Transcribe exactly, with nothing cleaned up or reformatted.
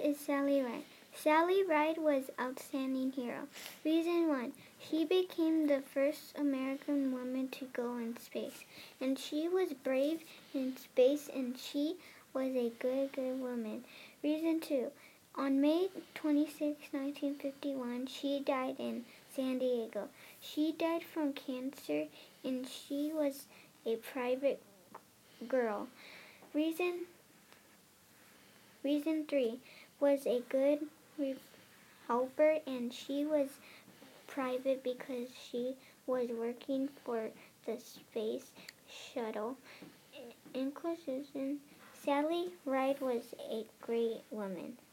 is Sally Ride? Sally Ride was outstanding hero. Reason one, she became the first American woman to go in space, and she was brave in space, and she was a good, good woman. Reason two, on May twenty-sixth, nineteen fifty-one, she died in San Diego. She died from cancer, and she was a private girl. Reason Reason three, was a good helper, and she was private because she was working for the space shuttle. In conclusion, Sally Ride was a great woman.